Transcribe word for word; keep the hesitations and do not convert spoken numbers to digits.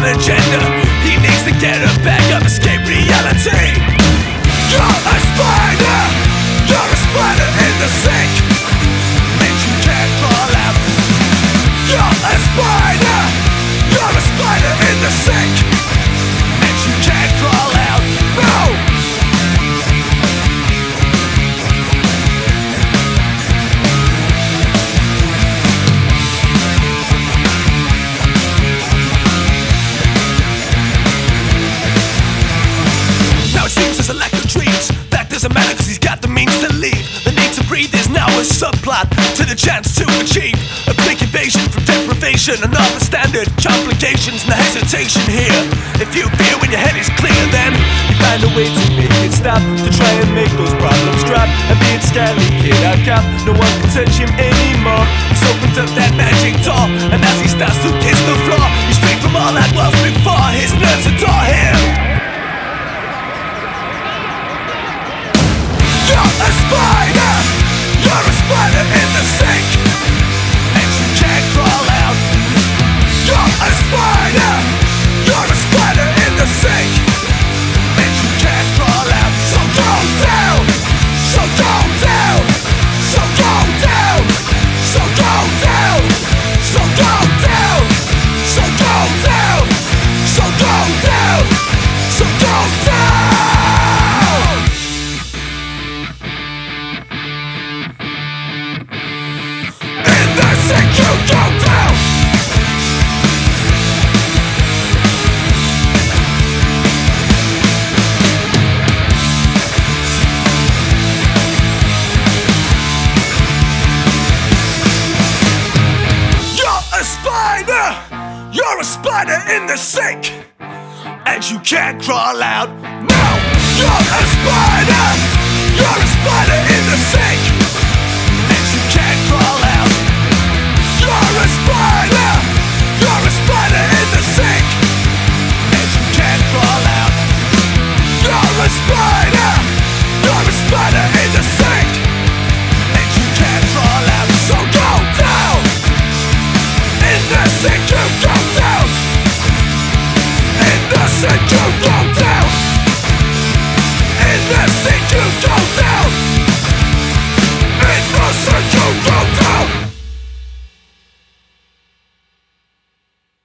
agenda. He needs to get her back up, escape reality. You're a spider, you're a spider in the sink, and you can't crawl out. You're a spider, you're a spider in the sink, and you can't crawl out. No! There's a lack of dreams, that doesn't matter cause he's got the means to leave. The need to breathe is now a subplot to the chance to achieve a quick evasion from deprivation. Another standard complications and the hesitation here. If you fear when your head is clear, then you find a way to make it stop, to try and make those problems drop. And being scary kid out cop, no one can touch him anymore. He's opened up that magic door, and as he starts to kiss the floor, he's free from all that was before. His nerves adore him. You're a spider, you're a spider in the sink, and you can't crawl out. You're a spider, you're a spider in the sink, and you can't crawl out. So go down, so go down, so go down, so go down, so go down, so go down, so go down, so go down. You go down. You're a spider, you're a spider in the sink, and you can't crawl out. No, you're a spider, you're a spider in the sink, and you can't crawl out. You're a spider, you're a spider in the sink, and you can't crawl out. You're a spider, you're a spider in the sink, and you can't crawl out. So go down in the sink.